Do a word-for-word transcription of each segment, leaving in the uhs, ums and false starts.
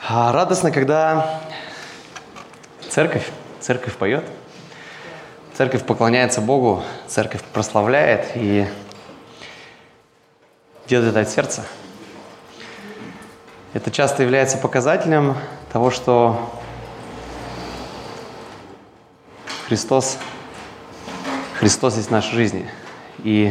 А радостно, когда церковь, церковь поет, церковь поклоняется Богу, церковь прославляет и делает это от сердца. Это часто является показателем того, что Христос, Христос есть в нашей жизни. И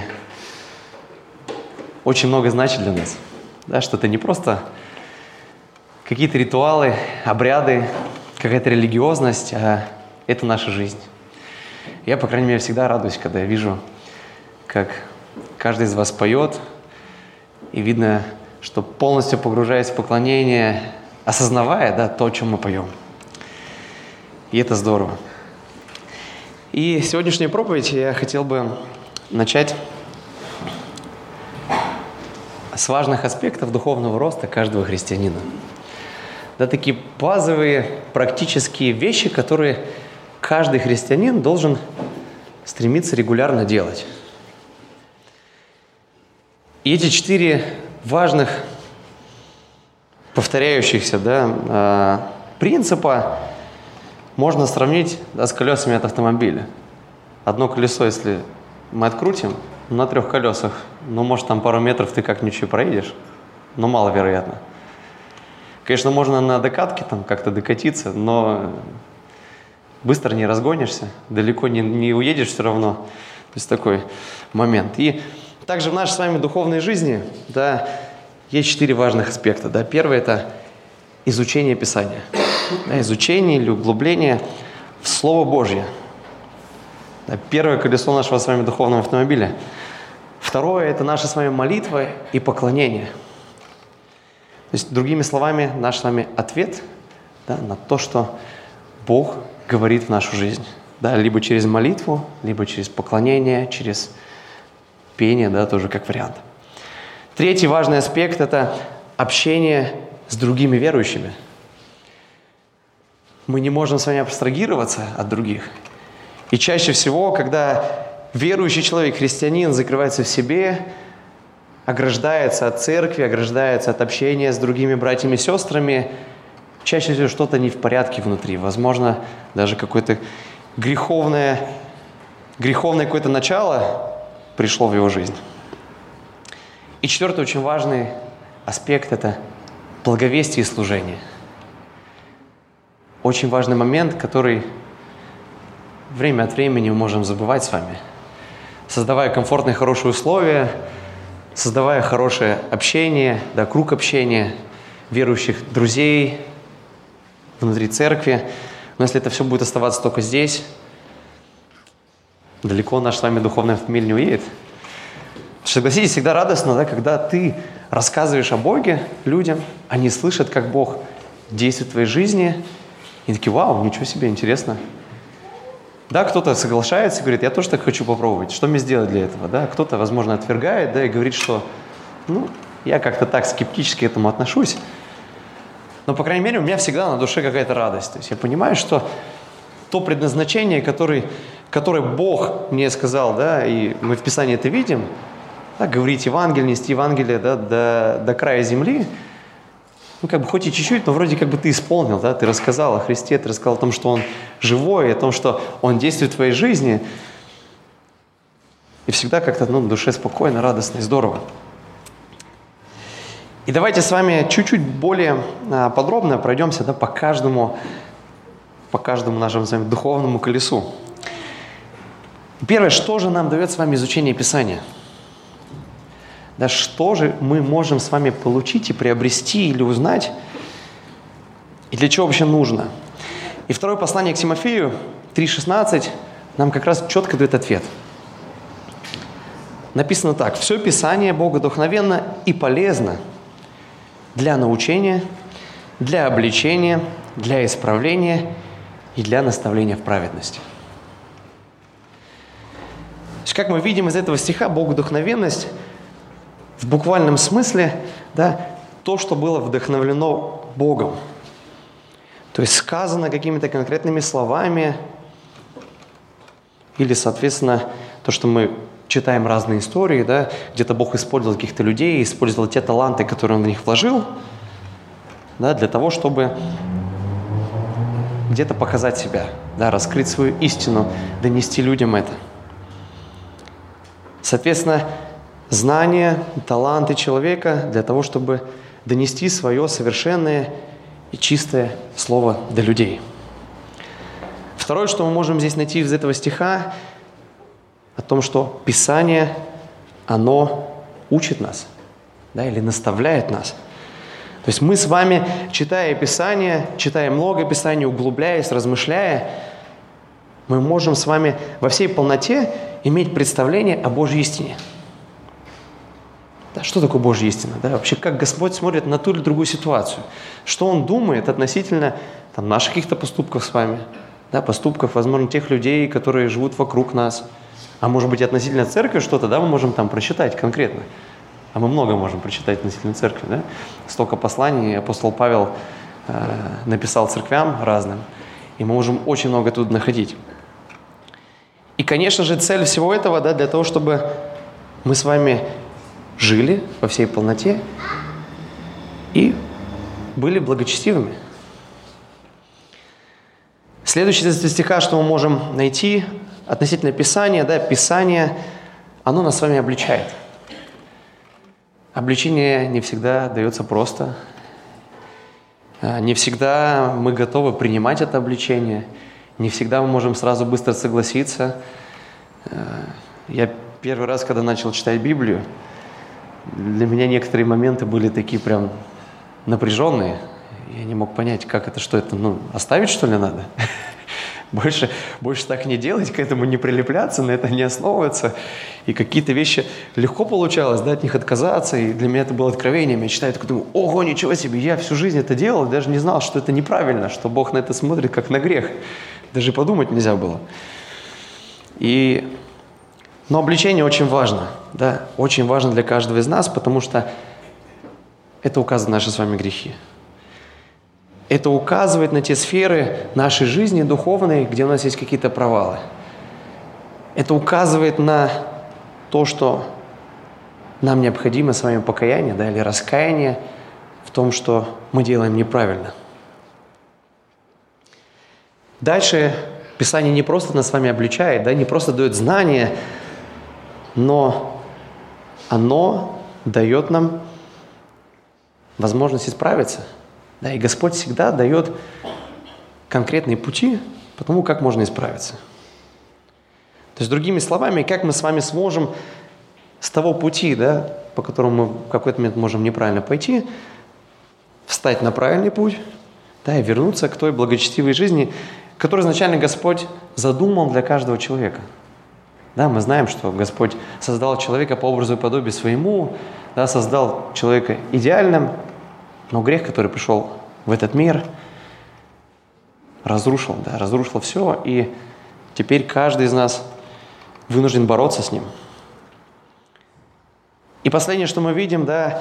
очень много значит для нас. Да, что это не просто какие-то ритуалы, обряды, какая-то религиозность, а это наша жизнь. Я, по крайней мере, всегда радуюсь, когда я вижу, как каждый из вас поет, и видно, что полностью погружаясь в поклонение, осознавая, да, то, о чем мы поем. И это здорово. И сегодняшнюю проповедь я хотел бы начать с важных аспектов духовного роста каждого христианина. Да, такие базовые практические вещи, которые каждый христианин должен стремиться регулярно делать. И эти четыре важных, повторяющихся, да, принципа можно сравнить, да, с колесами от автомобиля. Одно колесо, если мы открутим, на трех колесах, ну, может, там пару метров ты как-нибудь проедешь, но маловероятно. Конечно, можно на докатке там как-то докатиться, но быстро не разгонишься, далеко не, не уедешь все равно. То есть такой момент. И также в нашей с вами духовной жизни, да, есть четыре важных аспекта. Да. Первый – это изучение Писания. Да, изучение или углубление в Слово Божье. Да, первое колесо нашего с вами духовного автомобиля. Второе – это наша с вами молитва и поклонение. То есть, другими словами, наш с вами ответ, да, на то, что Бог говорит в нашу жизнь. Да, либо через молитву, либо через поклонение, через пение, да, тоже как вариант. Третий важный аспект – это общение с другими верующими. Мы не можем с вами абстрагироваться от других. И чаще всего, когда верующий человек, христианин, закрывается в себе, ограждается от церкви, ограждается от общения с другими братьями и сестрами, чаще всего что-то не в порядке внутри. Возможно, даже какое-то греховное, греховное какое-то начало пришло в его жизнь. И четвертый очень важный аспект – это благовестие и служение. Очень важный момент, который время от времени мы можем забывать с вами. Создавая комфортные, хорошие условия, создавая хорошее общение, да, круг общения, верующих друзей внутри церкви. Но если это все будет оставаться только здесь, далеко наш с вами духовный автомобиль не уедет. Согласитесь, всегда радостно, да, когда ты рассказываешь о Боге людям, они слышат, как Бог действует в твоей жизни, и такие: вау, ничего себе, интересно. Да, кто-то соглашается и говорит: я тоже так хочу попробовать, что мне сделать для этого? Да? Кто-то, возможно, отвергает, да, и говорит, что ну, я как-то так скептически к этому отношусь. Но, по крайней мере, у меня всегда на душе какая-то радость. То есть я понимаю, что то предназначение, которое, которое Бог мне сказал, да, и мы в Писании это видим, да, говорить Евангелие, нести Евангелие, да, до, до края земли, ну, как бы хоть и чуть-чуть, но вроде как бы ты исполнил, да, ты рассказал о Христе, ты рассказал о том, что Он живой, о том, что Он действует в твоей жизни. И всегда как-то, ну, в душе спокойно, радостно и здорово. И давайте с вами чуть-чуть более а, подробно пройдемся, да, по каждому, по каждому нашему с вами духовному колесу. Первое, что же нам дает с вами изучение Писания? Да, что же мы можем с вами получить и приобрести или узнать, и для чего вообще нужно? И второе послание к Тимофею, три шестнадцать, нам как раз четко дает ответ. Написано так: «Все Писание богодухновенно и полезно для научения, для обличения, для исправления и для наставления в праведности». То есть, как мы видим из этого стиха, богодухновенность в буквальном смысле, да, то, что было вдохновлено Богом. То есть сказано какими-то конкретными словами, или, соответственно, то, что мы читаем разные истории, да, где-то Бог использовал каких-то людей, использовал те таланты, которые Он в них вложил. да, для того, чтобы где-то показать себя, да, раскрыть свою истину, донести людям это. Соответственно, знания, таланты человека для того, чтобы донести свое совершенное и чистое слово до людей. Второе, что мы можем здесь найти из этого стиха, о том, что Писание, оно учит нас, да, или наставляет нас. То есть мы с вами, читая Писание, читая много Писания, углубляясь, размышляя, мы можем с вами во всей полноте иметь представление о Божьей истине. Да, что такое Божья истина? Да, вообще, как Господь смотрит на ту или другую ситуацию? Что Он думает относительно там, наших каких-то поступков с вами? Да, поступков, возможно, тех людей, которые живут вокруг нас. А может быть, относительно церкви что-то, да, мы можем там прочитать конкретно. А мы много можем прочитать относительно церкви, да? Столько посланий апостол Павел э, написал церквям разным, и мы можем очень много тут находить. И, конечно же, цель всего этого, да, для того, чтобы мы с вами жили во всей полноте и были благочестивыми. Следующее стиха, что мы можем найти относительно Писания, да, Писание, оно нас с вами обличает. Обличение не всегда дается просто. Не всегда мы готовы принимать это обличение. Не всегда мы можем сразу быстро согласиться. Я первый раз, когда начал читать Библию, для меня некоторые моменты были такие прям напряженные. Я не мог понять, как это, что это, ну, оставить, что ли, надо? Больше, больше так не делать, к этому не прилепляться, на это не основываться. И какие-то вещи легко получалось, да, от них отказаться. И для меня это было откровением. Я читаю, такой думаю, ого, ничего себе, я всю жизнь это делал, даже не знал, что это неправильно, что Бог на это смотрит как на грех. Даже подумать нельзя было. И... Но обличение очень важно, да, очень важно для каждого из нас, потому что это указывает на наши с вами грехи. Это указывает на те сферы нашей жизни духовной, где у нас есть какие-то провалы. Это указывает на то, что нам необходимо с вами покаяние, да, или раскаяние в том, что мы делаем неправильно. Дальше Писание не просто нас с вами обличает, да, не просто дает знания, но оно дает нам возможность исправиться. Да, и Господь всегда дает конкретные пути по тому, как можно исправиться. То есть, другими словами, как мы с вами сможем с того пути, да, по которому мы в какой-то момент можем неправильно пойти, встать на правильный путь, да, и вернуться к той благочестивой жизни, которую изначально Господь задумал для каждого человека. Да, мы знаем, что Господь создал человека по образу и подобию своему, да, создал человека идеальным, но грех, который пришел в этот мир, разрушил, да, разрушил все, и теперь каждый из нас вынужден бороться с ним. И последнее, что мы видим, да,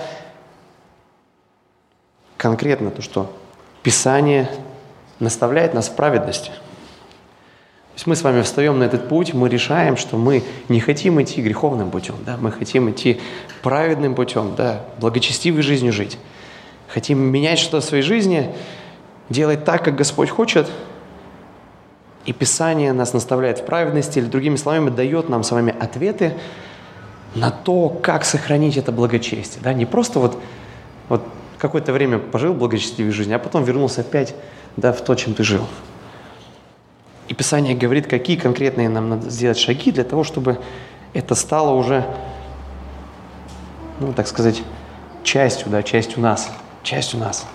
конкретно то, что Писание наставляет нас в праведности. То есть мы с вами встаем на этот путь, мы решаем, что мы не хотим идти греховным путем, да, мы хотим идти праведным путем, да, благочестивой жизнью жить. Хотим менять что-то в своей жизни, делать так, как Господь хочет. И Писание нас наставляет в праведности, или другими словами, дает нам с вами ответы на то, как сохранить это благочестие. Да? Не просто вот, вот какое-то время пожил благочестивой жизнью, а потом вернулся опять, да, в то, чем ты жил. И Писание говорит, какие конкретные нам надо сделать шаги для того, чтобы это стало уже, ну, так сказать, частью, да, частью нас, частью нас.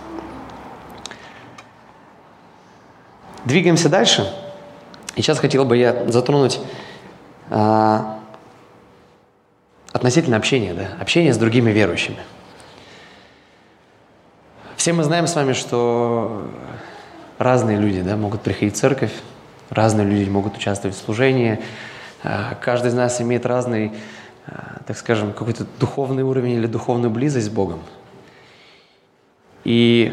Двигаемся дальше. И сейчас хотел бы я затронуть а, относительно общения, да, общения с другими верующими. Все мы знаем с вами, что разные люди, да, могут приходить в церковь, разные люди могут участвовать в служении. Каждый из нас имеет разный, так скажем, какой-то духовный уровень или духовную близость с Богом. И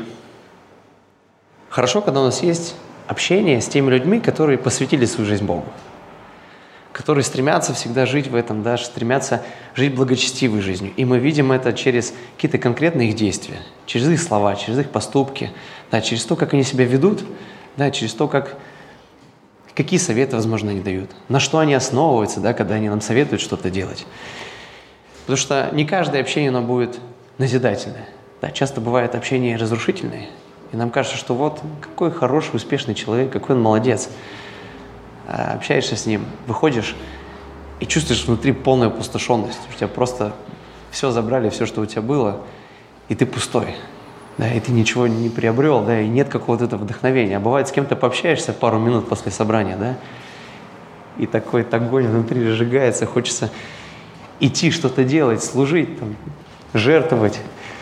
хорошо, когда у нас есть общение с теми людьми, которые посвятили свою жизнь Богу, которые стремятся всегда жить в этом, да, стремятся жить благочестивой жизнью. И мы видим это через какие-то конкретные их действия, через их слова, через их поступки, да, через то, как они себя ведут, да, через то, как, какие советы, возможно, они дают, на что они основываются, да, когда они нам советуют что-то делать. Потому что не каждое общение, оно будет назидательное. Да, часто бывает общение разрушительное, и нам кажется, что вот какой хороший, успешный человек, какой он молодец. А общаешься с ним, выходишь и чувствуешь внутри полную опустошенность. У тебя просто все забрали, все, что у тебя было, и ты пустой. Да, и ты ничего не приобрел, да, и нет какого-то этого вдохновения. А бывает, с кем-то пообщаешься пару минут после собрания, да, и такой огонь внутри разжигается, хочется идти что-то делать, служить, там, жертвовать.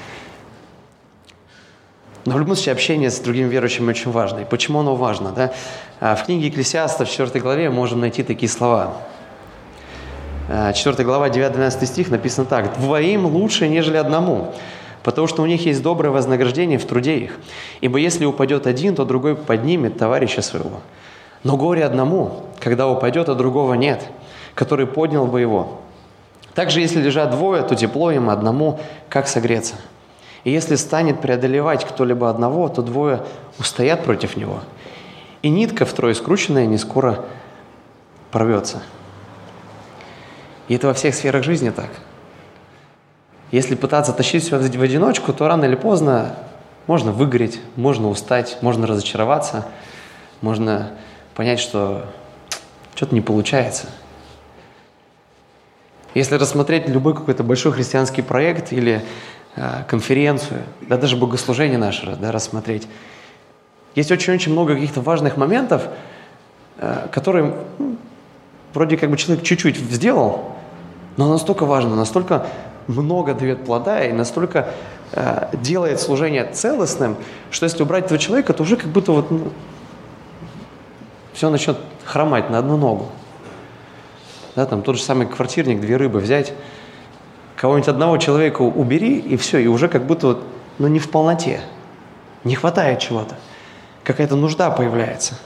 Но в любом случае общение с другим верующим очень важно. И почему оно важно? Да? В книге Екклесиаста в четвёртой главе можем найти такие слова. четвёртая глава, девятый-двенадцатый стих написано так. «Двоим лучше, нежели одному, потому что у них есть доброе вознаграждение в труде их. Ибо если упадет один, то другой поднимет товарища своего. Но горе одному, когда упадет, а другого нет, который поднял бы его. Также, если лежат двое, то тепло им одному, как согреться. И если станет преодолевать кто-либо одного, то двое устоят против него. И нитка втрое скрученная не скоро порвется». И это во всех сферах жизни так. Если пытаться тащить все в одиночку, то рано или поздно можно выгореть, можно устать, можно разочароваться, можно понять, что что-то не получается. Если рассмотреть любой какой-то большой христианский проект или э, конференцию, да даже богослужение наше, да, рассмотреть, есть очень-очень много каких-то важных моментов, э, которые ну, вроде как бы человек чуть-чуть сделал, но настолько важно, настолько много дает плода и настолько э, делает служение целостным, что если убрать этого человека, то уже как будто вот ну, все начнет хромать на одну ногу. Да, там тот же самый квартирник, две рыбы взять, кого-нибудь одного человека убери, и все, и уже как будто вот, ну, не в полноте, не хватает чего-то, какая-то нужда появляется.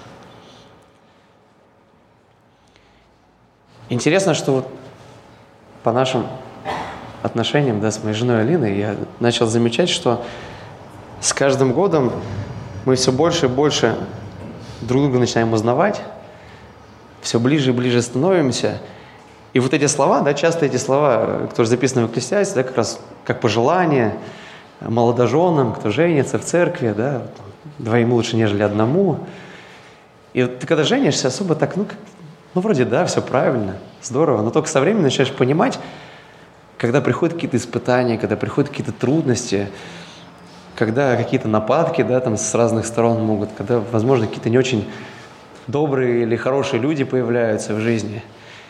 Интересно, что вот по нашим отношениям, да, с моей женой Алиной, я начал замечать, что с каждым годом мы все больше и больше друг друга начинаем узнавать, все ближе и ближе становимся. И вот эти слова, да, часто эти слова, которые записаны в Екклесиасте, да, как раз как пожелания молодоженам, кто женится в церкви, да, двоим лучше, нежели одному. И вот ты когда женишься, особо так, ну, ну вроде да, все правильно, здорово, но только со временем начинаешь понимать, когда приходят какие-то испытания, когда приходят какие-то трудности, когда какие-то нападки, да, там с разных сторон могут, когда, возможно, какие-то не очень добрые или хорошие люди появляются в жизни.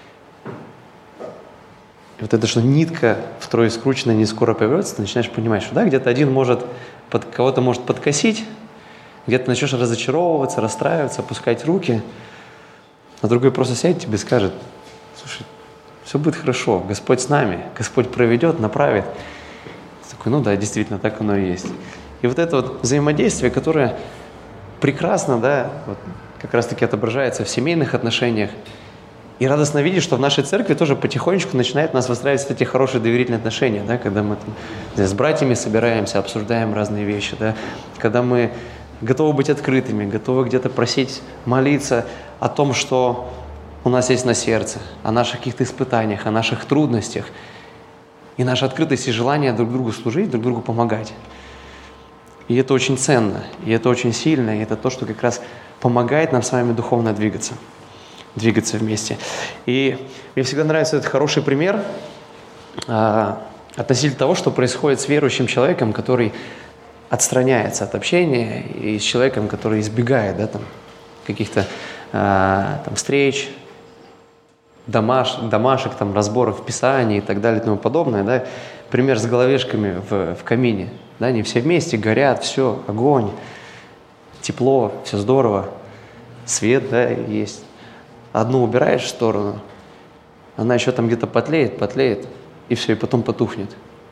И вот это, что нитка втрое скрученная не скоро появится, ты начинаешь понимать, что да, где-то один может, под, кого-то может подкосить, где-то начнешь разочаровываться, расстраиваться, опускать руки, а другой просто сядет тебе и скажет: слушай, все будет хорошо, Господь с нами, Господь проведет, направит. Ты такой, ну да, действительно, так оно и есть. И вот это вот взаимодействие, которое прекрасно, да, вот, как раз-таки отображается в семейных отношениях. И радостно видеть, что в нашей церкви тоже потихонечку начинает у нас выстраиваться эти хорошие доверительные отношения, да, когда мы там, с братьями собираемся, обсуждаем разные вещи, да, когда мы готовы быть открытыми, готовы где-то просить, молиться о том, что у нас есть на сердце, о наших каких-то испытаниях, о наших трудностях. И наша открытость и желание друг другу служить, друг другу помогать. И это очень ценно, и это очень сильно, и это то, что как раз помогает нам с вами духовно двигаться, двигаться вместе. И мне всегда нравится этот хороший пример а, относительно того, что происходит с верующим человеком, который отстраняется от общения, и с человеком, который избегает, да, там, каких-то а, там, встреч, домаш, домашек, там, разборов в Писании и так далее и тому подобное. Да. Пример с головешками в, в камине. Да, они все вместе горят, все, огонь, тепло, все здорово, свет, да, есть. Одну убираешь в сторону, она еще там где-то потлеет, потлеет, и все, и потом потухнет.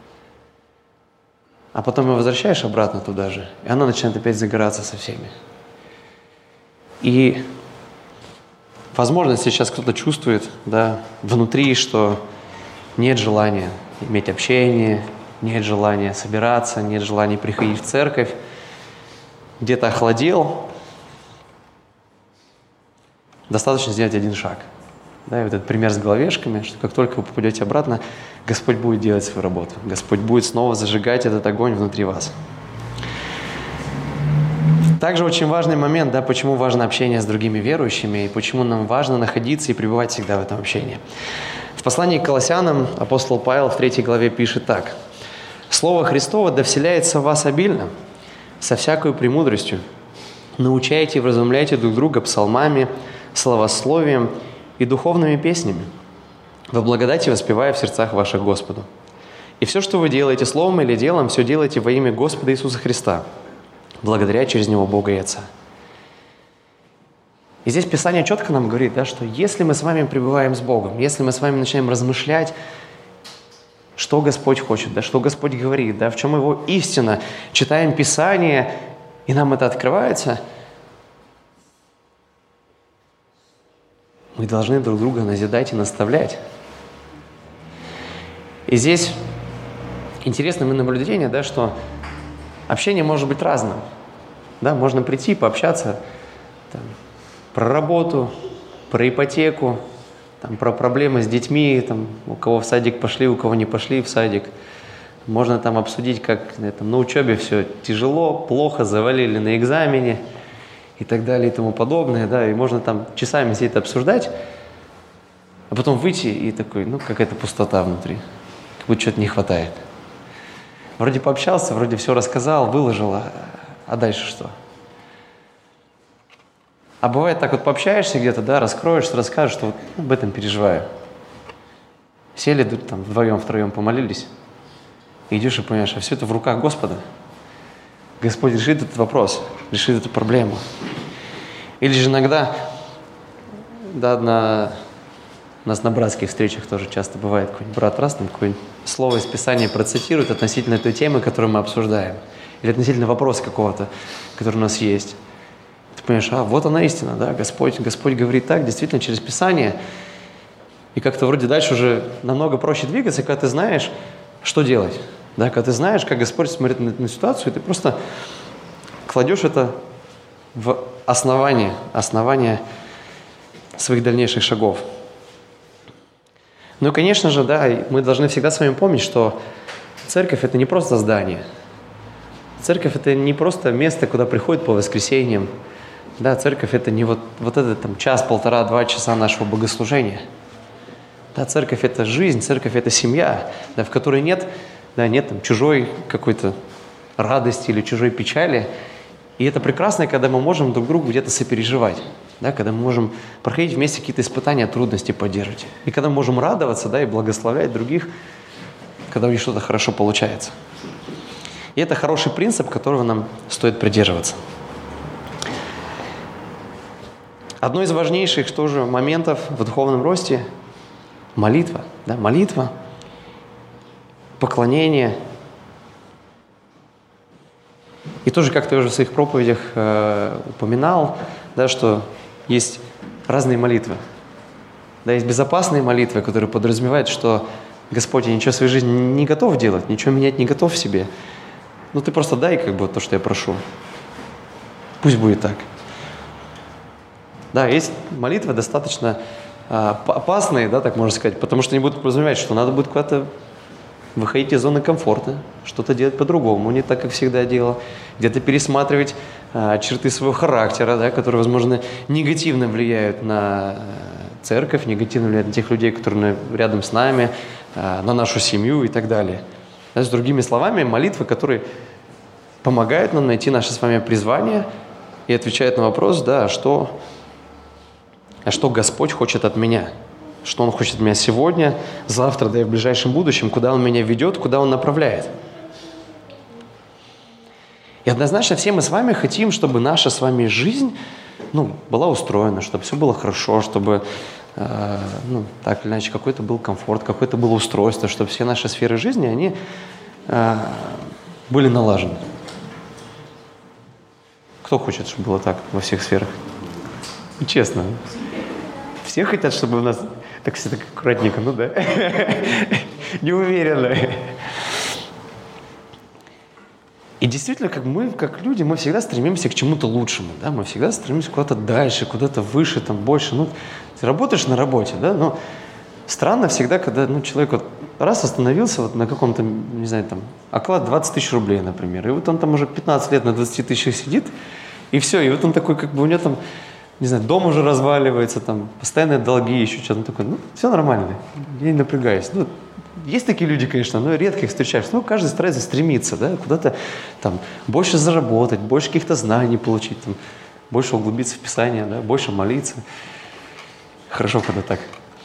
А потом ее возвращаешь обратно туда же, и она начинает опять загораться со всеми. И Возможно, сейчас кто-то чувствует, да, внутри, что нет желания иметь общение, нет желания собираться, нет желания приходить в церковь, где-то охладел. Достаточно сделать один шаг. Да, и вот этот пример с головешками, что как только вы попадете обратно, Господь будет делать свою работу. Господь будет снова зажигать этот огонь внутри вас. Также очень важный момент, да, почему важно общение с другими верующими и почему нам важно находиться и пребывать всегда в этом общении. В послании к Колоссянам апостол Павел в третьей главе пишет так. «Слово Христово да вселяется в вас обильно, со всякою премудростью. Научайте и вразумляйте друг друга псалмами, славословием и духовными песнями, во благодати воспевая в сердцах ваших Господу. И все, что вы делаете словом или делом, все делайте во имя Господа Иисуса Христа, благодаря через Него Бога и Отца». И здесь Писание четко нам говорит, да, что если мы с вами пребываем с Богом, если мы с вами начинаем размышлять, что Господь хочет, да, что Господь говорит, да, в чем Его истина, читаем Писание, и нам это открывается, мы должны друг друга назидать и наставлять. И здесь интересное наблюдение, да, что общение может быть разным. Да, можно прийти, пообщаться там, про работу, про ипотеку, там, про проблемы с детьми, там, у кого в садик пошли, у кого не пошли в садик. Можно там обсудить, как там, на учебе все тяжело, плохо, завалили на экзамене и так далее и тому подобное. Да, и можно там часами все это обсуждать, а потом выйти и такой, ну, какая-то пустота внутри, как будто чего-то не хватает. Вроде пообщался, вроде все рассказал, выложил, а, а дальше что? А бывает так вот пообщаешься где-то, да, раскроешься, расскажешь, что вот об этом переживаю. Сели там вдвоем, втроем помолились, и идешь и понимаешь, а все это в руках Господа. Господь решит этот вопрос, решит эту проблему. Или же иногда, да, на, у нас на братских встречах тоже часто бывает, какой-нибудь брат раз, там какое-нибудь слово из Писания процитирует относительно той темы, которую мы обсуждаем, или относительно вопроса какого-то, который у нас есть. Ты понимаешь, а вот она истина, да, Господь, Господь говорит так, действительно, через Писание. И как-то вроде дальше уже намного проще двигаться, когда ты знаешь, что делать. Да, когда ты знаешь, как Господь смотрит на, на ситуацию, и ты просто кладешь это в основание, основание своих дальнейших шагов. Ну и, конечно же, да, мы должны всегда с вами помнить, что церковь – это не просто здание. Церковь – это не просто место, куда приходят по воскресеньям. Да, церковь – это не вот, вот этот там, час, полтора, два часа нашего богослужения. Да, церковь – это жизнь, церковь – это семья, да, в которой нет, да, нет там, чужой какой-то радости или чужой печали. И это прекрасно, когда мы можем друг другу где-то сопереживать, да, когда мы можем проходить вместе какие-то испытания, трудности поддерживать. И когда мы можем радоваться, да, и благословлять других, когда у них что-то хорошо получается. И это хороший принцип, которого нам стоит придерживаться. Одно из важнейших тоже моментов в духовном росте – молитва. Да, молитва, поклонение. И тоже как-то уже в своих проповедях э, упоминал, да, что есть разные молитвы. Да, есть безопасные молитвы, которые подразумевают, что Господь, я ничего в своей жизни не готов делать, ничего менять не готов в себе. Ну ты просто дай как бы то, что я прошу. Пусть будет так. Да, есть молитвы достаточно э, опасные, да, так можно сказать, потому что они будут подразумевать, что надо будет куда-то выходить из зоны комфорта, что-то делать по-другому, не так, как всегда делал, где-то пересматривать э, черты своего характера, да, которые, возможно, негативно влияют на церковь, негативно влияют на тех людей, которые рядом с нами, э, на нашу семью и так далее. Да, с другими словами, молитвы, которые помогают нам найти наше с вами призвание и отвечают на вопрос, да, что... А что Господь хочет от меня? Что Он хочет от меня сегодня, завтра, да и в ближайшем будущем, куда Он меня ведет, куда Он направляет? И однозначно все мы с вами хотим, чтобы наша с вами жизнь, ну, была устроена, чтобы все было хорошо, чтобы, э, ну, так или иначе, какой-то был комфорт, какое-то было устройство, чтобы все наши сферы жизни, они э, были налажены. Кто хочет, чтобы было так во всех сферах? Честно. все хотят, чтобы у нас так все так аккуратненько, ну да, неуверенно. И действительно, как мы, как люди, мы всегда стремимся к чему-то лучшему, да, мы всегда стремимся куда-то дальше, куда-то выше, там, больше. Ну, ты работаешь на работе, да, но странно всегда, когда, ну, человек вот раз остановился вот на каком-то, не знаю, там, оклад двадцать тысяч рублей, например, и вот он там уже пятнадцать лет на двадцати тысячах сидит, и все, и вот он такой, как бы у него там, не знаю, дом уже разваливается, там, постоянные долги, еще что-то, он такой, ну, все нормально, я не напрягаюсь. Ну, есть такие люди, конечно, но редко их встречаешь. Ну, каждый старается стремиться, да, куда-то там больше заработать, больше каких-то знаний получить, там, больше углубиться в Писание, да, больше молиться. Хорошо, когда так.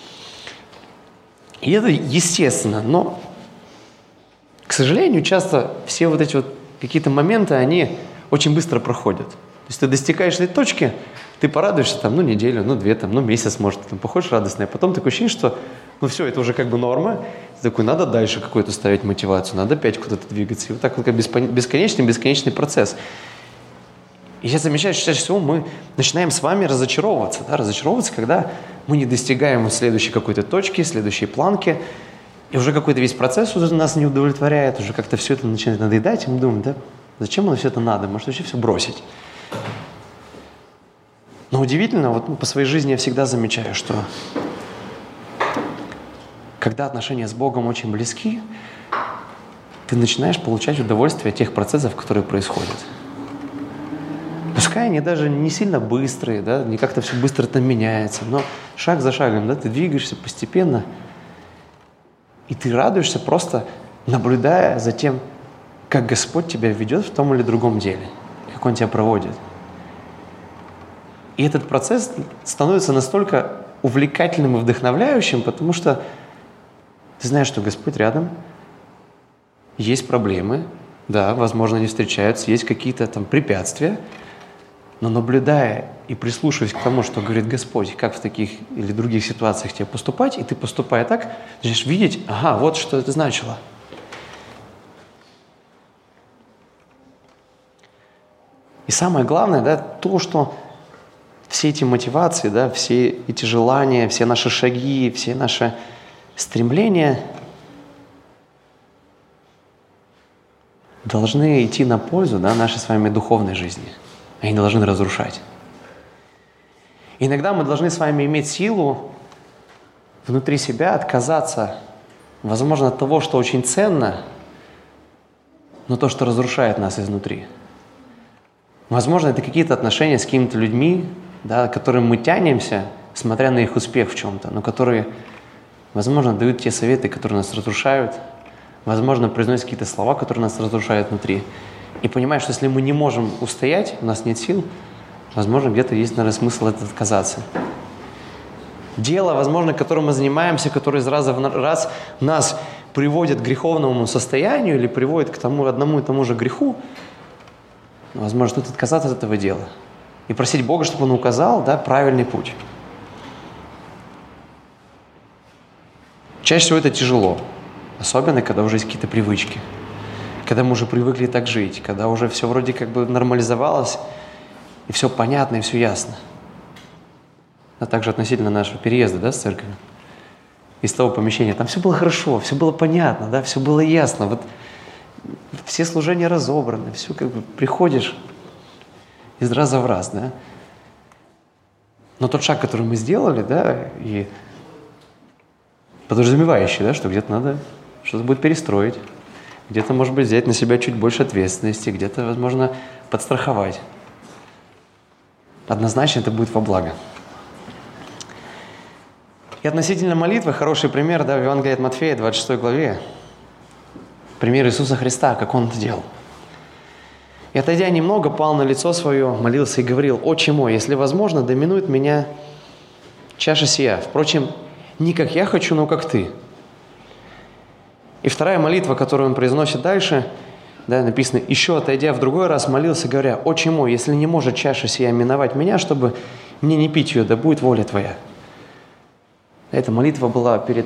И это естественно, но, к сожалению, часто все вот эти вот какие-то моменты, они очень быстро проходят. То есть ты достигаешь этой точки, ты порадуешься там, ну, неделю, ну, две, там, ну, месяц, может, ты там походишь радостно, а потом такое ощущение, что, ну, все, это уже как бы норма, ты такой, надо дальше какую-то ставить мотивацию, надо опять куда-то двигаться. И вот так вот как бесконечный-бесконечный процесс. И я замечаю, что чаще всего мы начинаем с вами разочаровываться, да, разочаровываться, когда мы не достигаем следующей какой-то точки, следующей планки, и уже какой-то весь процесс уже нас не удовлетворяет, уже как-то все это начинает надоедать, и мы думаем, да, зачем оно все это надо, может вообще все бросить. Но удивительно, вот по своей жизни я всегда замечаю, что когда отношения с Богом очень близки, ты начинаешь получать удовольствие от тех процессов, которые происходят. Пускай они даже не сильно быстрые, да, не как-то все быстро там меняется, но шаг за шагом, да, ты двигаешься постепенно, и ты радуешься, просто наблюдая за тем, как Господь тебя ведет в том или другом деле, как Он тебя проводит. И этот процесс становится настолько увлекательным и вдохновляющим, потому что ты знаешь, что Господь рядом, есть проблемы, да, возможно, они встречаются, есть какие-то там препятствия, но наблюдая и прислушиваясь к тому, что говорит Господь, как в таких или других ситуациях тебе поступать, и ты, поступая так, начинаешь видеть, ага, вот что это значило. И самое главное, да, то, что все эти мотивации, да, все эти желания, все наши шаги, все наши стремления должны идти на пользу, да, нашей с вами духовной жизни. Они должны разрушать. Иногда мы должны с вами иметь силу внутри себя отказаться, возможно, от того, что очень ценно, но то, что разрушает нас изнутри. Возможно, это какие-то отношения с какими-то людьми, да, к которым мы тянемся, смотря на их успех в чем-то, но которые, возможно, дают те советы, которые нас разрушают, возможно, произносят какие-то слова, которые нас разрушают внутри. И понимаешь, что если мы не можем устоять, у нас нет сил, возможно, где-то есть, наверное, смысл от этого отказаться. Дело, возможно, которым мы занимаемся, которое из раза в раз нас приводит к греховному состоянию или приводит к тому одному и тому же греху, возможно, тут отказаться от этого дела и просить Бога, чтобы Он указал, да, правильный путь. Чаще всего это тяжело, особенно когда уже есть какие-то привычки, когда мы уже привыкли так жить, когда уже все вроде как бы нормализовалось, и все понятно, и все ясно. А также относительно нашего переезда, да, с церковью, из того помещения. Там все было хорошо, все было понятно, да, все было ясно. Вот все служения разобраны, все как бы приходишь из раза в раз, да. Но тот шаг, который мы сделали, да, и подразумевающий, да, что где-то надо что-то будет перестроить, где-то, может быть, взять на себя чуть больше ответственности, где-то, возможно, подстраховать. Однозначно это будет во благо. И относительно молитвы хороший пример, да, в Евангелии от Матфея, двадцать шестой главе. Пример Иисуса Христа, как Он это делал. «И, отойдя немного, пал на лицо свое, молился и говорил: Отче мой, если возможно, доминует меня чаша сия. Впрочем, не как я хочу, но как Ты». И вторая молитва, которую он произносит дальше, да, написано: «Еще отойдя в другой раз, молился, говоря: Отче мой, если не может чаша сия миновать меня, чтобы мне не пить ее, да будет воля Твоя». Эта молитва была перед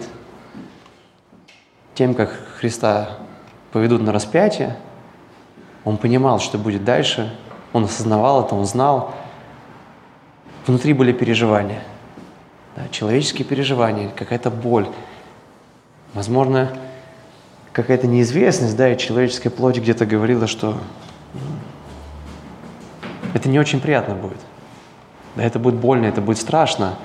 тем, как Христа поведут на распятие. Он понимал, что будет дальше, он осознавал это, он знал. Внутри были переживания. да, человеческие переживания, какая-то боль, возможно, какая-то неизвестность, да, и человеческая плоть где-то говорила, что это не очень приятно будет. Да, это будет больно, это будет страшно.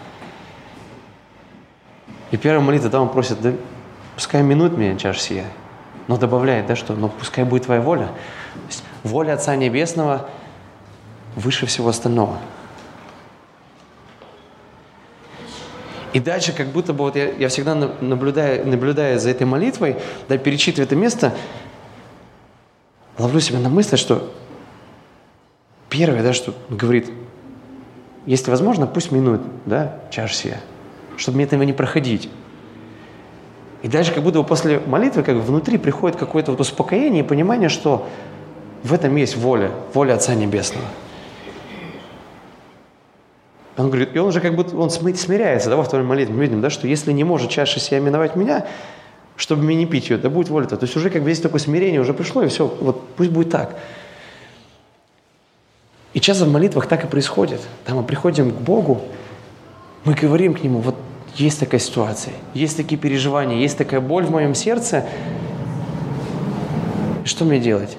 И первая молитва, да, он просит, да, пускай минут меня чаша сия, но добавляет, да, что, но пускай будет твоя воля. То есть воля Отца Небесного выше всего остального. И дальше, как будто бы, вот я, я всегда наблюдая, наблюдая за этой молитвой, да, перечитывая это место, ловлю себя на мысли, что первое, да, что говорит, если возможно, пусть минует, да, чаша сия, чтобы мне этого не проходить. И дальше, как будто бы после молитвы, как бы внутри приходит какое-то вот успокоение и понимание, что в этом есть воля, воля Отца Небесного. Он говорит, и он уже как будто, он смиряется, да, во второй молитве, мы видим, да, что если не может чаша сия миновать меня, чтобы мне не пить ее, да будет воля-то. То есть уже как бы есть такое смирение, уже пришло, и все, вот пусть будет так. И часто в молитвах так и происходит. Да, мы приходим к Богу, мы говорим к Нему, вот есть такая ситуация, есть такие переживания, есть такая боль в моем сердце. И что мне делать?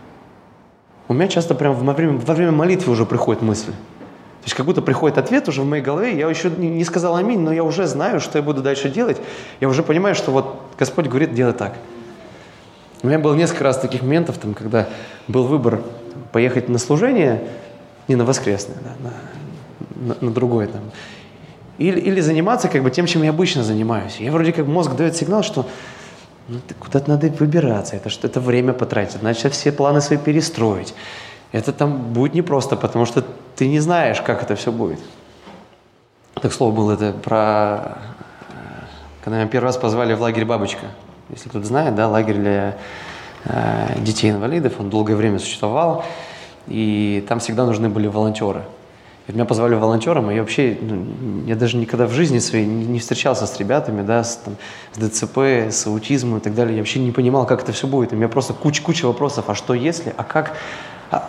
У меня часто прямо во время, во время молитвы уже приходит мысль. То есть как будто приходит ответ уже в моей голове, я еще не сказал аминь, но я уже знаю, что я буду дальше делать. Я уже понимаю, что вот Господь говорит, делай так. У меня было несколько раз таких моментов, там, когда был выбор поехать на служение, не на воскресное, да, на, на, на другое там, или, или заниматься как бы тем, чем я обычно занимаюсь. Я вроде как мозг дает сигнал, что ну, куда-то надо выбираться, это что-то время потратить, значит все планы свои перестроить. Это там будет непросто, потому что ты не знаешь, как это все будет. Так слово было это про... Когда меня первый раз позвали в лагерь «Бабочка». Если кто-то знает, да, лагерь для э, детей-инвалидов, он долгое время существовал, и там всегда нужны были волонтеры. И меня позвали волонтером, и я вообще, ну, я даже никогда в жизни своей не, не встречался с ребятами, да, с, там, с ДЦП, с аутизмом и так далее. Я вообще не понимал, как это все будет. И у меня просто куча-куча вопросов, а что если, а как... А...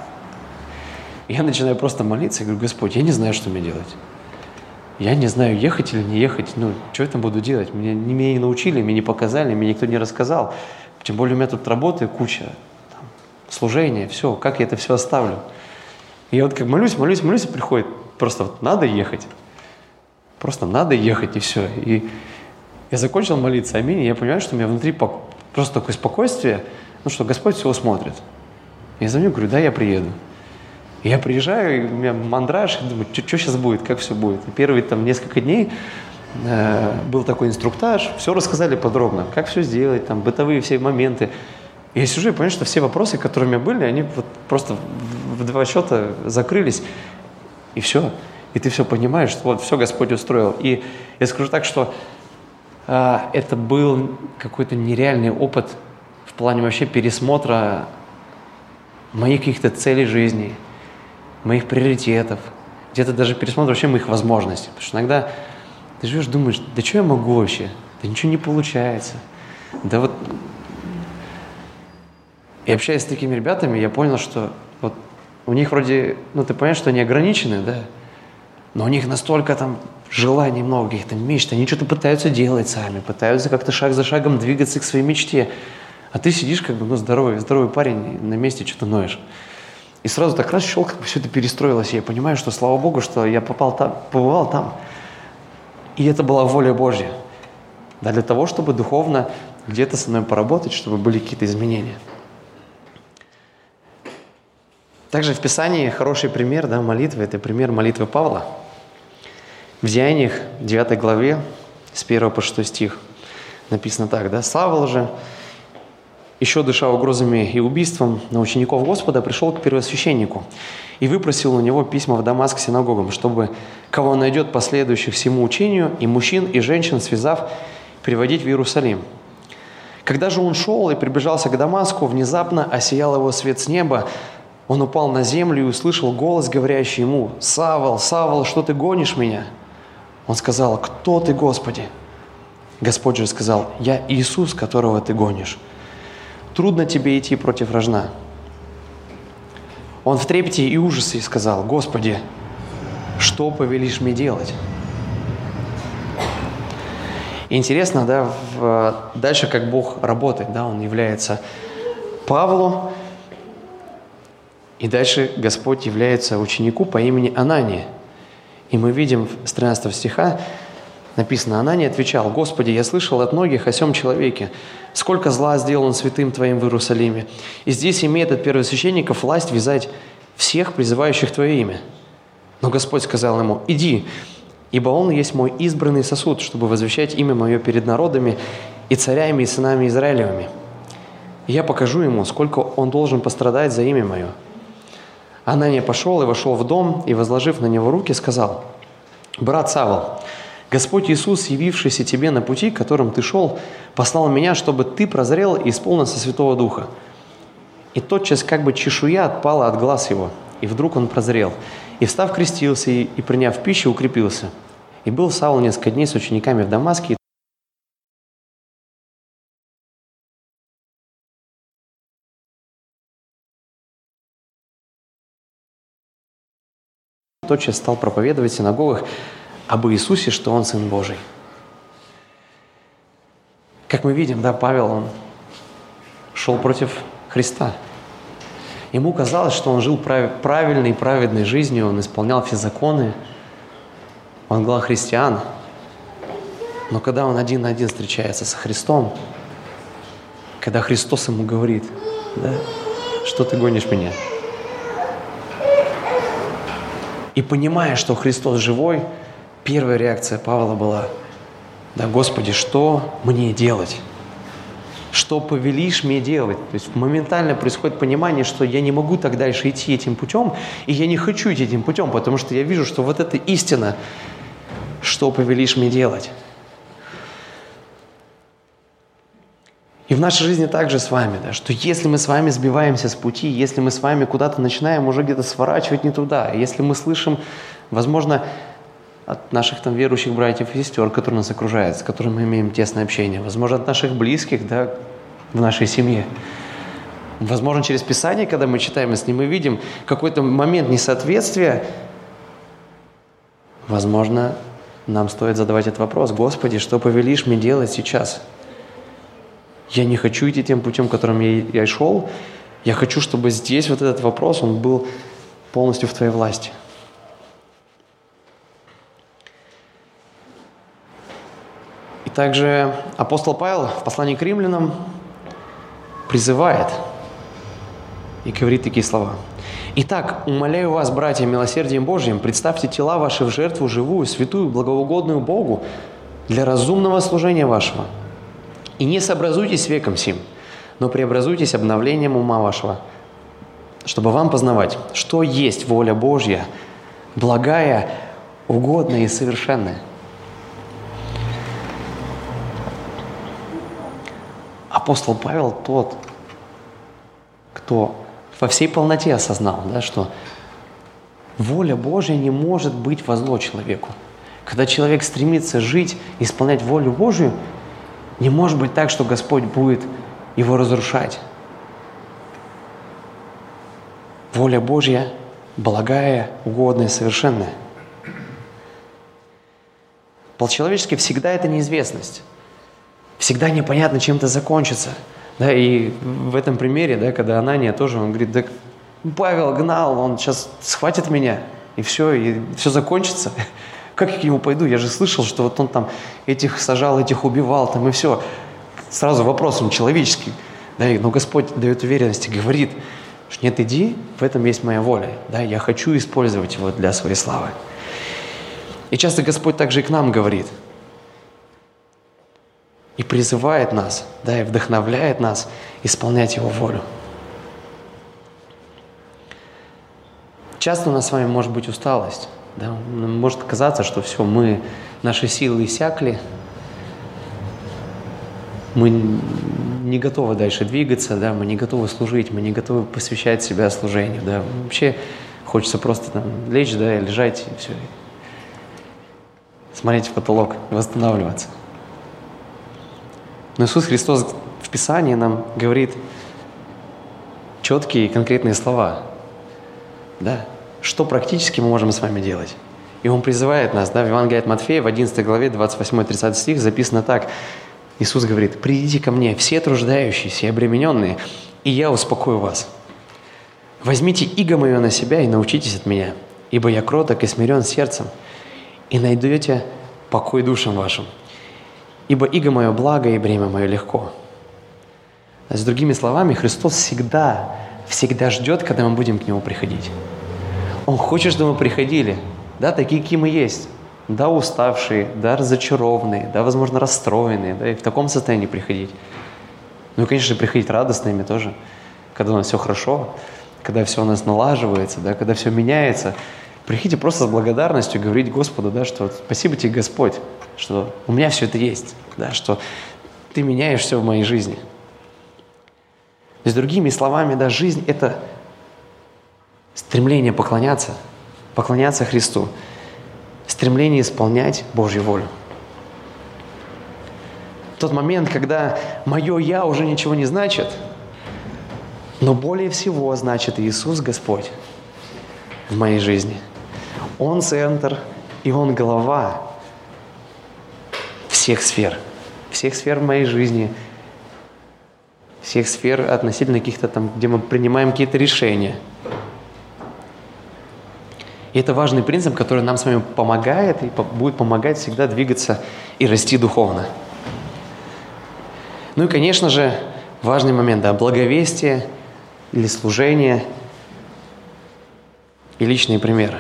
Я начинаю просто молиться и говорю, Господь, я не знаю, что мне делать. Я не знаю, ехать или не ехать. Ну, что я там буду делать? Меня, меня не научили, мне не показали, мне никто не рассказал. Тем более у меня тут работы куча, там, служения, все. Как я это все оставлю? И я вот как молюсь, молюсь, молюсь, и приходит просто вот надо ехать. Просто надо ехать, и все. И я закончил молиться, аминь, и я понимаю, что у меня внутри просто такое спокойствие, ну что Господь все усмотрит. Я звоню, говорю, да, я приеду. И я приезжаю, и у меня мандраж, и думаю, что сейчас будет, как все будет. И первые там несколько дней э, был такой инструктаж, все рассказали подробно, как все сделать, там бытовые все моменты. И я сижу и понимаю, что все вопросы, которые у меня были, они вот просто в, в два счета закрылись, и все. И ты все понимаешь, что вот все Господь устроил. И я скажу так, что э, это был какой-то нереальный опыт в плане вообще пересмотра моих каких-то целей жизни, моих приоритетов, где-то даже пересмотр вообще моих возможностей. Потому что иногда ты живешь, думаешь, да что я могу вообще? Да ничего не получается. Да вот... И общаясь с такими ребятами, я понял, что вот у них вроде, ну ты понимаешь, что они ограничены, да? Но у них настолько там желаний много, каких-то мечт, они что-то пытаются делать сами, пытаются как-то шаг за шагом двигаться к своей мечте. А ты сидишь как бы, ну, здоровый, здоровый парень, на месте что-то ноешь. И сразу так раз щелк, как бы все это перестроилось. И я понимаю, что слава Богу, что я попал там, побывал там. И это была воля Божья. Да, для того, чтобы духовно где-то со мной поработать, чтобы были какие-то изменения. Также в Писании хороший пример, да, молитвы. Это пример молитвы Павла. В Деяниях, девятой главе, с первого по шестой стих написано так, да. «Савл же, еще дыша угрозами и убийством на учеников Господа, пришел к первосвященнику и выпросил у него письма в Дамаск синагогам, чтобы, кого он найдет последующих всему учению, и мужчин, и женщин, связав, приводить в Иерусалим. Когда же он шел и приближался к Дамаску, внезапно осиял его свет с неба, он упал на землю и услышал голос, говорящий ему: «Савл, Савл, что ты гонишь меня?» Он сказал: «Кто ты, Господи?» Господь же сказал: «Я Иисус, которого ты гонишь. Трудно тебе идти против рожна». Он в трепете и ужасе сказал: «Господи, что повелишь мне делать?» И интересно, да, в, дальше как Бог работает, да, Он является Павлу, и дальше Господь является ученику по имени Анания. И мы видим с тринадцатого стиха, написано: «Анания отвечал: Господи, я слышал от многих о сем человеке, сколько зла сделал он святым Твоим в Иерусалиме, и здесь имеет от первосвященников власть вязать всех, призывающих Твое имя. Но Господь сказал ему: иди, ибо он есть мой избранный сосуд, чтобы возвещать имя мое перед народами и царями и сынами Израилевыми. И я покажу ему, сколько он должен пострадать за имя мое». Анания пошел и вошел в дом, и, возложив на него руки, сказал: «Брат Савл, Господь Иисус, явившийся тебе на пути, которым ты шел, послал меня, чтобы ты прозрел и исполнился Святого Духа». И тотчас как бы чешуя отпала от глаз его, и вдруг он прозрел, и, встав, крестился, и, и приняв пищу, укрепился. И был Савл несколько дней с учениками в Дамаске, тотчас стал проповедовать в синагогах об Иисусе, что Он Сын Божий. Как мы видим, да, Павел, он шел против Христа. Ему казалось, что он жил прав... правильной, праведной жизнью, он исполнял все законы, он глава христиан. Но когда он один на один встречается со Христом, когда Христос ему говорит: да, что ты гонишь меня? И понимая, что Христос живой, первая реакция Павла была: да, Господи, что мне делать? Что повелишь мне делать? То есть моментально происходит понимание, что я не могу так дальше идти этим путем, и я не хочу идти этим путем, потому что я вижу, что вот это истина, что повелишь мне делать. И в нашей жизни также с вами, да, что если мы с вами сбиваемся с пути, если мы с вами куда-то начинаем уже где-то сворачивать не туда, если мы слышим, возможно, от наших там верующих братьев и сестер, которые нас окружают, с которыми мы имеем тесное общение, возможно, от наших близких, да, в нашей семье, возможно, через Писание, когда мы читаем, если мы видим какой-то момент несоответствия, возможно, нам стоит задавать этот вопрос: Господи, что повелишь мне делать сейчас? Я не хочу идти тем путем, которым я, я шел. Я хочу, чтобы здесь вот этот вопрос, он был полностью в Твоей власти. И также апостол Павел в послании к римлянам призывает и говорит такие слова: «Итак, умоляю вас, братья, милосердием Божьим, представьте тела ваши в жертву живую, святую, благоугодную Богу для разумного служения вашего. И не сообразуйтесь с веком сим, но преобразуйтесь обновлением ума вашего, чтобы вам познавать, что есть воля Божья, благая, угодная и совершенная». Апостол Павел тот, кто во всей полноте осознал, да, что воля Божья не может быть во зло человеку. Когда человек стремится жить, исполнять волю Божью, не может быть так, что Господь будет его разрушать. Воля Божья благая, угодная, совершенная. По-человечески всегда это неизвестность. Всегда непонятно, чем это закончится. Да, и в этом примере, да, когда Анания тоже, он говорит: да Павел гнал, он сейчас схватит меня, и все, и все закончится. Как я к нему пойду? Я же слышал, что вот он там этих сажал, этих убивал, там и все. Сразу вопросом человеческий. Да, но Господь дает уверенность и говорит, что нет, иди, в этом есть моя воля. Да, я хочу использовать его для своей славы. И часто Господь также и к нам говорит. И призывает нас, да, и вдохновляет нас исполнять Его волю. Часто у нас с вами может быть усталость. Да? Может казаться, что все, мы, наши силы иссякли, мы не готовы дальше двигаться, да? Мы не готовы служить, мы не готовы посвящать себя служению. Да? Вообще хочется просто там лечь, да, и лежать, и все. Смотреть в потолок, восстанавливаться. Но Иисус Христос в Писании нам говорит четкие и конкретные слова. Да? Что практически мы можем с вами делать? И Он призывает нас, да, в Евангелии от Матфея, в одиннадцатой главе, двадцать восьмой тридцатый стих записано так. Иисус говорит: «Придите ко мне, все труждающиеся и обремененные, и я успокою вас. Возьмите иго мое на себя и научитесь от меня, ибо я кроток и смирен сердцем, и найдете покой душам вашим. Ибо иго мое благо, и бремя мое легко». С другими словами, Христос всегда, всегда ждет, когда мы будем к Нему приходить. Он хочет, чтобы мы приходили, да, такие, какие мы есть, да, уставшие, да, разочарованные, да, возможно, расстроенные, да, и в таком состоянии приходить. Ну и, конечно, приходить радостными тоже, когда у нас все хорошо, когда все у нас налаживается, да, когда все меняется. Приходите просто с благодарностью говорить Господу, да, что спасибо тебе, Господь, что у меня все это есть, да, что Ты меняешь все в моей жизни. То есть, другими словами, да, жизнь – это стремление поклоняться, поклоняться Христу, стремление исполнять Божью волю. Тот момент, когда мое «я» уже ничего не значит, но более всего значит Иисус Господь в моей жизни. Он центр, и Он голова всех сфер, всех сфер в моей жизни, всех сфер относительно каких-то там, где мы принимаем какие-то решения. И это важный принцип, который нам с вами помогает и будет помогать всегда двигаться и расти духовно. Ну и, конечно же, важный момент, да, благовестие или служение и личные примеры.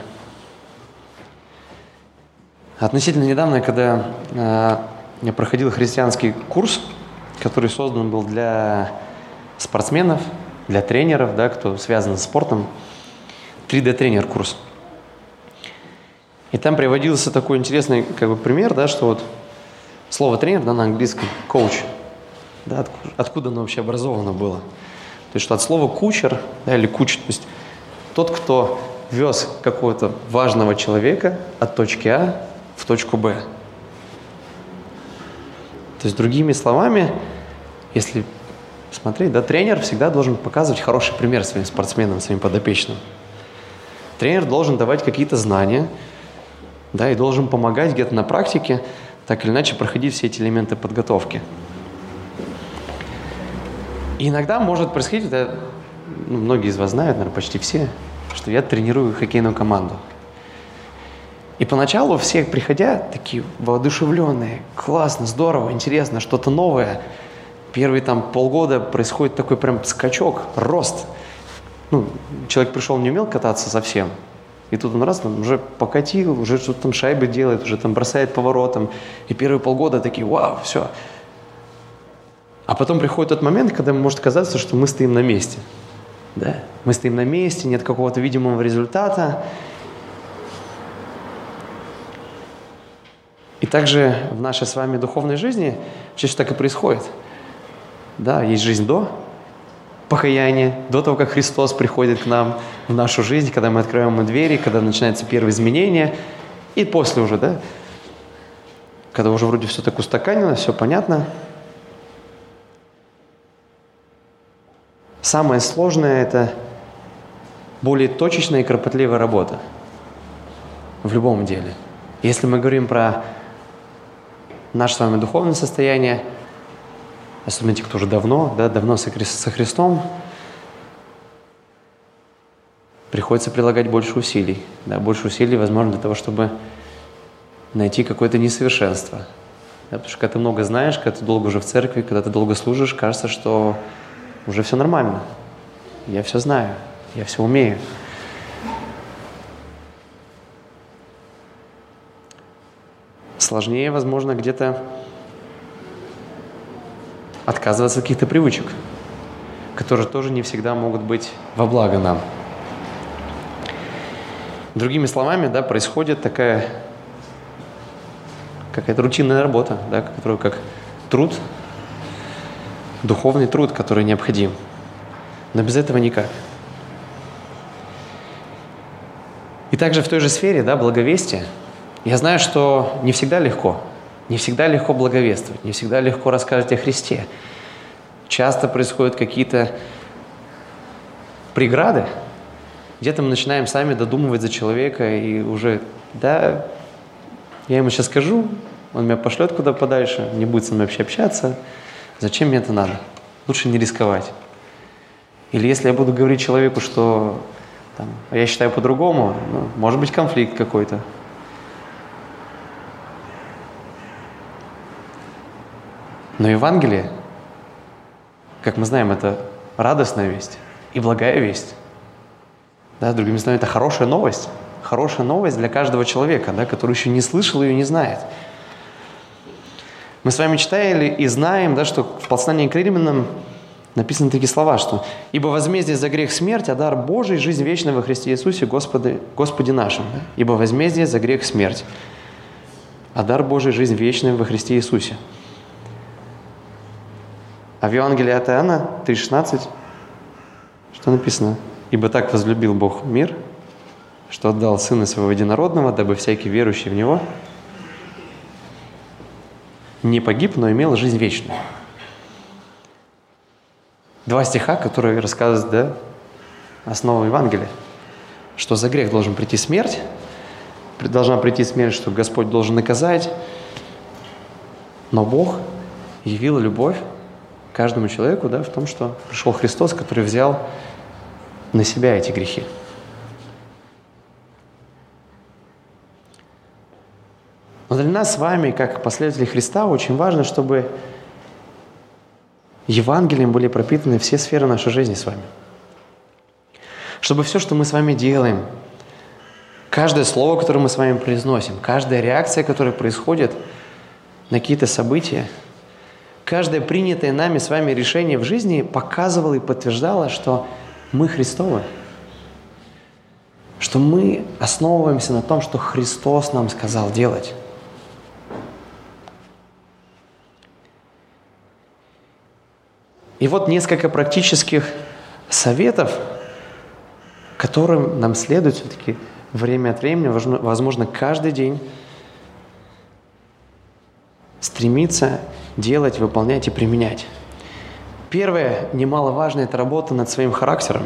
Относительно недавно, когда э, я проходил христианский курс, который создан был для спортсменов, для тренеров, да, кто связан с спортом, три дэ тренер курс. И там приводился такой интересный как бы, пример, да, что вот слово тренер, да, на английском коуч, да, откуда, откуда оно вообще образовано было. То есть что от слова кучер, да, или куч, то есть тот, кто вез какого-то важного человека от точки А в точку Б. То есть другими словами, если смотреть, да, тренер всегда должен показывать хороший пример своим спортсменам, своим подопечным. Тренер должен давать какие-то знания, да, и должен помогать где-то на практике так или иначе проходить все эти элементы подготовки. И иногда может происходить, да, ну, многие из вас знают, наверное, почти все, что я тренирую хоккейную команду. И поначалу все, приходя, такие воодушевленные, классно, здорово, интересно, что-то новое. Первые там полгода происходит такой прям скачок, рост. Ну, человек пришел, не умел кататься совсем. И тут он раз, там, уже покатил, уже что-то там шайбы делает, уже там бросает поворотом. И первые полгода такие, вау, все. А потом приходит тот момент, когда может казаться, что мы стоим на месте. Да? Мы стоим на месте, нет какого-то видимого результата. И также в нашей с вами духовной жизни чаще так и происходит. Да, есть жизнь до покаяния, до того, как Христос приходит к нам в нашу жизнь, когда мы открываем ему двери, когда начинаются первые изменения, и после уже, да, когда уже вроде все так устаканилось, все понятно. Самое сложное – это более точечная и кропотливая работа в любом деле. Если мы говорим про наше с вами духовное состояние, особенно те, кто уже давно, да, давно со Христом, приходится прилагать больше усилий. Да, больше усилий, возможно, для того, чтобы найти какое-то несовершенство. Да, потому что когда ты много знаешь, когда ты долго уже в церкви, когда ты долго служишь, кажется, что уже все нормально. Я все знаю, я все умею. Сложнее, возможно, где-то отказываться от каких-то привычек, которые тоже не всегда могут быть во благо нам. Другими словами, да, происходит такая какая-то рутинная работа, да, которая как труд, духовный труд, который необходим. Но без этого никак. И также в той же сфере, да, благовестия, я знаю, что не всегда легко. Не всегда легко благовествовать, не всегда легко рассказывать о Христе. Часто происходят какие-то преграды, Где-то мы начинаем сами додумывать за человека, и уже, да, я ему сейчас скажу, он меня пошлет куда подальше, не будет со мной вообще общаться. Зачем мне это надо? Лучше не рисковать. Или если я буду говорить человеку, что там, я считаю по-другому, ну, может быть конфликт какой-то. Но Евангелие, как мы знаем, это радостная весть и благая весть. Да, другими словами, это хорошая новость. Хорошая новость для каждого человека, да, который еще не слышал ее и не знает. Мы с вами читали и знаем, да, что в послании к Римлянам написаны такие слова, что «Ибо возмездие за грех смерть, а дар Божий – жизнь вечная во Христе Иисусе, Господи, Господе нашим». Да? «Ибо возмездие за грех смерть, а дар Божий – жизнь вечная во Христе Иисусе». А в Евангелии от Иоанна три шестнадцать что написано? «Ибо так возлюбил Бог мир, что отдал Сына Своего Единородного, дабы всякий верующий в Него не погиб, но имел жизнь вечную». Два стиха, которые рассказывают, да, основу Евангелия, что за грех должен прийти смерть, должна прийти смерть, что Господь должен наказать, но Бог явил любовь каждому человеку, да, в том, что пришел Христос, который взял на себя эти грехи. Но для нас с вами, как последователей Христа, очень важно, чтобы Евангелием были пропитаны все сферы нашей жизни с вами. Чтобы все, что мы с вами делаем, каждое слово, которое мы с вами произносим, каждая реакция, которая происходит на какие-то события, каждое принятое нами с вами решение в жизни показывало и подтверждало, что мы Христовы, что мы основываемся на том, что Христос нам сказал делать. И вот несколько практических советов, которым нам следует все-таки время от времени, возможно, каждый день стремиться делать, выполнять и применять. Первое, немаловажное, это работа над своим характером.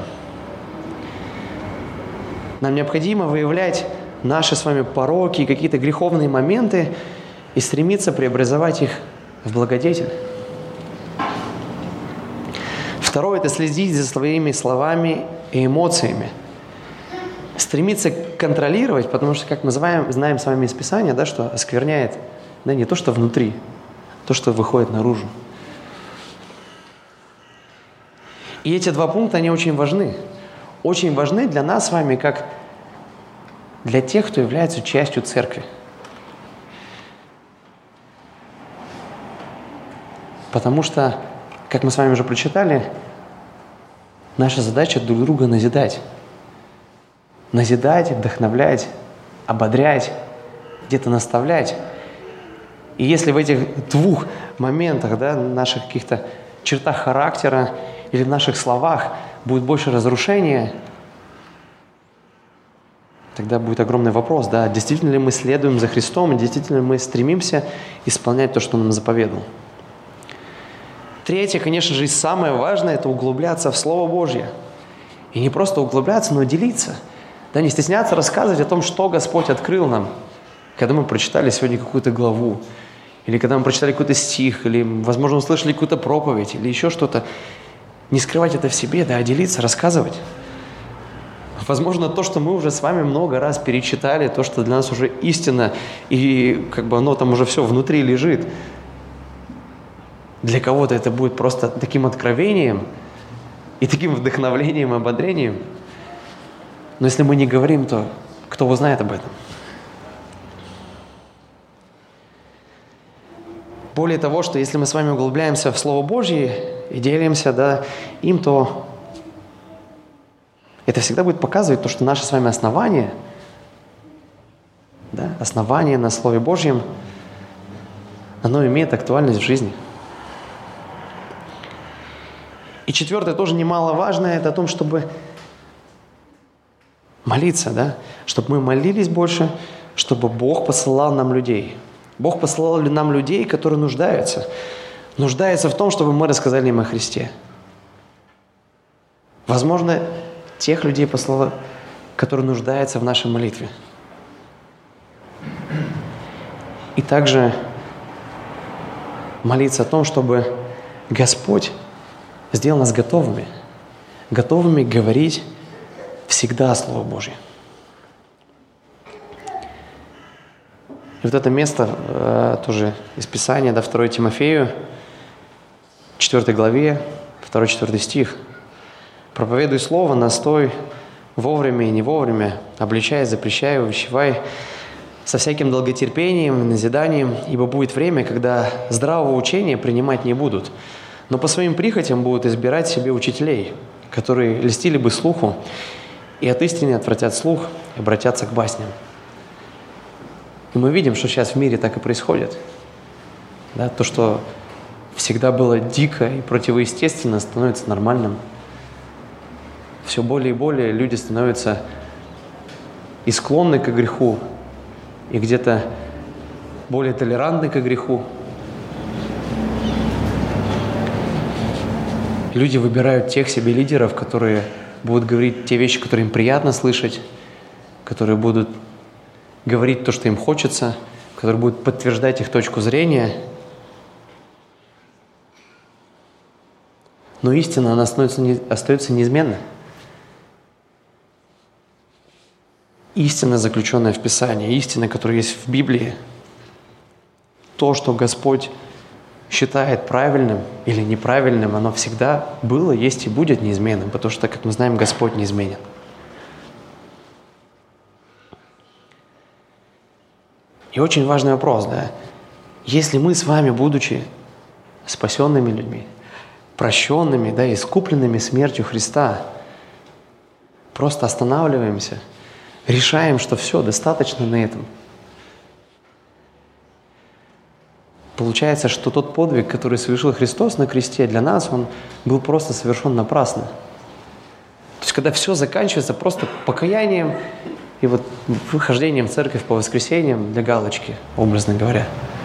Нам необходимо выявлять наши с вами пороки, какие-то греховные моменты и стремиться преобразовать их в благодетель. Второе – это следить за своими словами и эмоциями. Стремиться контролировать, потому что, как мы знаем, знаем с вами из Писания, да, что оскверняет, да, не то, что внутри, а то, что выходит наружу. И эти два пункта, они очень важны. Очень важны для нас с вами, как для тех, кто является частью церкви. Потому что, как мы с вами уже прочитали, наша задача друг друга назидать. Назидать, вдохновлять, ободрять, где-то наставлять. И если в этих двух моментах, да, наших каких-то чертах характера или в наших словах будет больше разрушения, тогда будет огромный вопрос, да, действительно ли мы следуем за Христом, и действительно ли мы стремимся исполнять то, что Он нам заповедал. Третье, конечно же, и самое важное – это углубляться в Слово Божье. И не просто углубляться, но делиться. Да, не стесняться рассказывать о том, что Господь открыл нам, когда мы прочитали сегодня какую-то главу, или когда мы прочитали какой-то стих, или, возможно, услышали какую-то проповедь, или еще что-то. Не скрывать это в себе, да, а делиться, рассказывать. Возможно, то, что мы уже с вами много раз перечитали, то, что для нас уже истина, и как бы оно там уже все внутри лежит. Для кого-то это будет просто таким откровением и таким вдохновлением, ободрением. Но если мы не говорим, то кто узнает об этом? Более того, что если мы с вами углубляемся в Слово Божье и делимся, да, им, то это всегда будет показывать то, что наше с вами основание, да, основание на Слове Божьем, оно имеет актуальность в жизни. И четвертое, тоже немаловажное, это о том, чтобы молиться, да, чтобы мы молились больше, чтобы Бог посылал нам людей. Бог посылал ли нам людей, которые нуждаются? Нуждаются в том, чтобы мы рассказали им о Христе. Возможно, тех людей послал который нуждается в нашей молитве. И также молиться о том, чтобы Господь сделал нас готовыми, готовыми говорить всегда Слово Божье. И вот это место э, тоже из Писания, да, второе Тимофею, четвёртой главе, второй-четвёртый стих. «Проповедуй слово, настой вовремя и не вовремя, обличай, запрещай, увещевай со всяким долготерпением и назиданием, ибо будет время, когда здравого учения принимать не будут, но по своим прихотям будут избирать себе учителей, которые льстили бы слуху, и от истины отвратят слух, и обратятся к басням». И мы видим, что сейчас в мире так и происходит. Да, то, что всегда было дико и противоестественно, становится нормальным. Все более и более люди становятся и склонны к греху, и где-то более толерантны к греху. Люди выбирают тех себе лидеров, которые будут говорить те вещи, которые им приятно слышать, которые будут говорить то, что им хочется, которые будут подтверждать их точку зрения. Но истина, она остается, не, остается неизменной. Истина, заключенная в Писании, истина, которая есть в Библии, то, что Господь считает правильным или неправильным, оно всегда было, есть и будет неизменным, потому что, как мы знаем, Господь неизменен. И очень важный вопрос, да, если мы с вами, будучи спасенными людьми, прощенными, да, искупленными смертью Христа, просто останавливаемся, решаем, что все, достаточно на этом. Получается, что тот подвиг, который совершил Христос на кресте, для нас он был просто совершен напрасно. То есть, когда все заканчивается просто покаянием и вот выхождением в церковь по воскресеньям для галочки, образно говоря.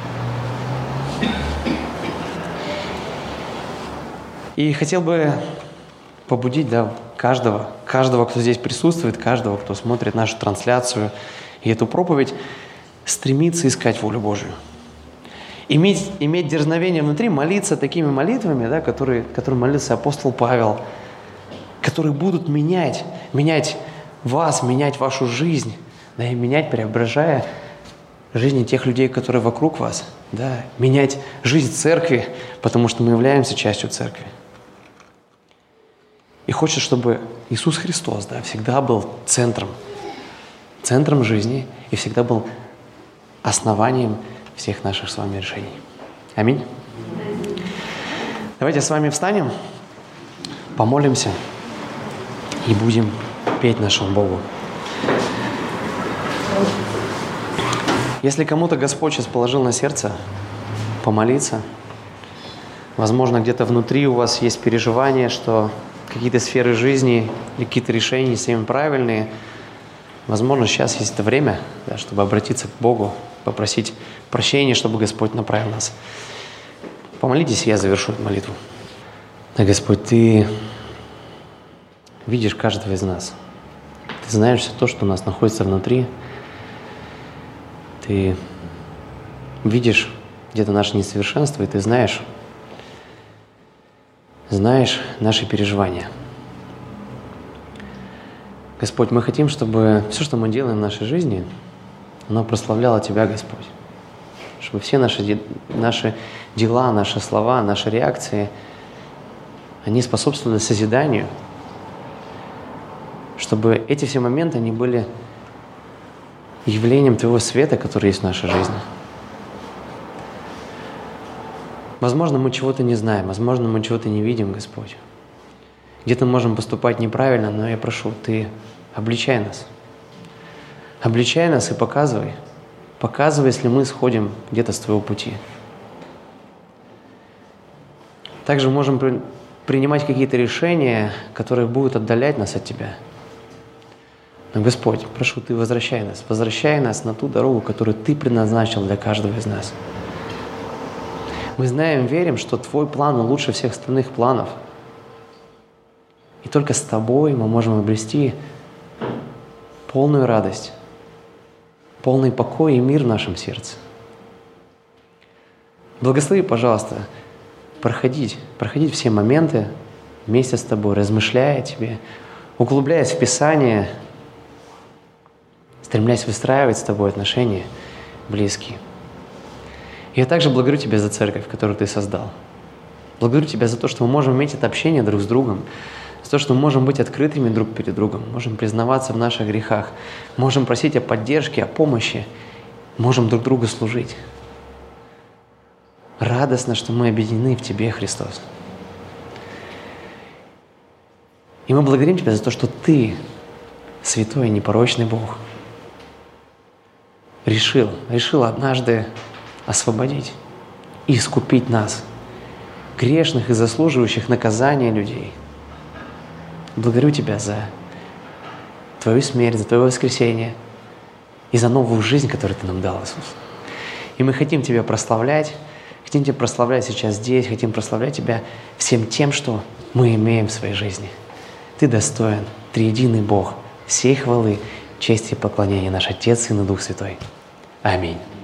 И хотел бы побудить, да, каждого, каждого, кто здесь присутствует, каждого, кто смотрит нашу трансляцию и эту проповедь, стремиться искать волю Божию. Иметь, иметь дерзновение внутри, молиться такими молитвами, да, которые, которые молился апостол Павел, которые будут менять, менять вас, менять вашу жизнь, да, и менять, преображая жизни тех людей, которые вокруг вас, да, менять жизнь церкви, потому что мы являемся частью церкви. И хочет, чтобы Иисус Христос, да, всегда был центром, центром жизни и всегда был основанием всех наших с вами решений. Аминь. Давайте с вами встанем, помолимся и будем петь нашему Богу. Если кому-то Господь сейчас положил на сердце помолиться, возможно, где-то внутри у вас есть переживание, что какие-то сферы жизни или какие-то решения не совсем правильные, возможно, сейчас есть это время, да, чтобы обратиться к Богу, попросить прощения, чтобы Господь направил нас. Помолитесь, я завершу эту молитву. Да, Господь, Ты видишь каждого из нас. Ты знаешь все то, что у нас находится внутри. Ты видишь где-то наше несовершенство, и Ты знаешь, знаешь наши переживания. Господь, мы хотим, чтобы все, что мы делаем в нашей жизни, оно прославляло Тебя, Господь. Чтобы все наши, наши дела, наши слова, наши реакции, они способствовали созиданию. Чтобы эти все моменты, они были явлением Твоего света, который есть в нашей жизни. Возможно, мы чего-то не знаем, возможно, мы чего-то не видим, Господь. Где-то можем поступать неправильно, но я прошу, Ты обличай нас. Обличай нас и показывай. Показывай, если мы сходим где-то с Твоего пути. Также можем при, принимать какие-то решения, которые будут отдалять нас от Тебя. Но, Господь, прошу, Ты возвращай нас. Возвращай нас на ту дорогу, которую Ты предназначил для каждого из нас. Мы знаем, верим, что Твой план лучше всех остальных планов. И только с Тобой мы можем обрести полную радость, полный покой и мир в нашем сердце. Благослови, пожалуйста, проходить, проходить все моменты вместе с тобой, размышляя о тебе, углубляясь в Писание, стремлясь выстраивать с тобой отношения близкие. И я также благодарю Тебя за церковь, которую Ты создал. Благодарю Тебя за то, что мы можем иметь это общение друг с другом, за то, что мы можем быть открытыми друг перед другом, можем признаваться в наших грехах, можем просить о поддержке, о помощи, можем друг другу служить. Радостно, что мы объединены в Тебе, Христос. И мы благодарим Тебя за то, что Ты, святой и непорочный Бог, решил, решил однажды освободить и искупить нас, грешных и заслуживающих наказания людей. Благодарю Тебя за Твою смерть, за Твое воскресение и за новую жизнь, которую Ты нам дал, Иисус. И мы хотим Тебя прославлять, хотим Тебя прославлять сейчас здесь, хотим прославлять Тебя всем тем, что мы имеем в своей жизни. Ты достоин, триединый Бог, всей хвалы, чести и поклонения, наш Отец, Сын и Дух Святой. Аминь.